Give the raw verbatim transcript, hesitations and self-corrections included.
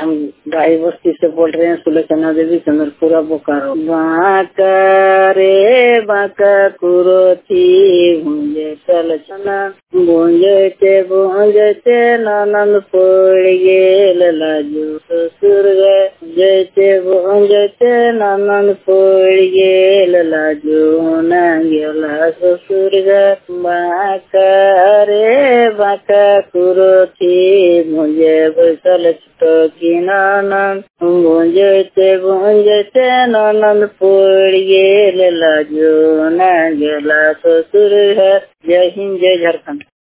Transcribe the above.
हम गाई बस्ती से बोल रहे हैं, सुलोचना देवी, चंद्रपुरा, बोकारो। बांका रे बांका कुरोथी भुंजे चलचना, भुंजते भुंजते ननन पड़ गेल लाजू ससुर गे, भुंजते भुंजते ननन पड़ गेल लाजू ना गेला ससुर गे। बांका रे बांका कुरोथी भुंजे बैसल की ननन, भुंजते भुंजते ननन पड़ गेल लाजू ना गेला ससुर घर। जय हिंद, जय झारखंड।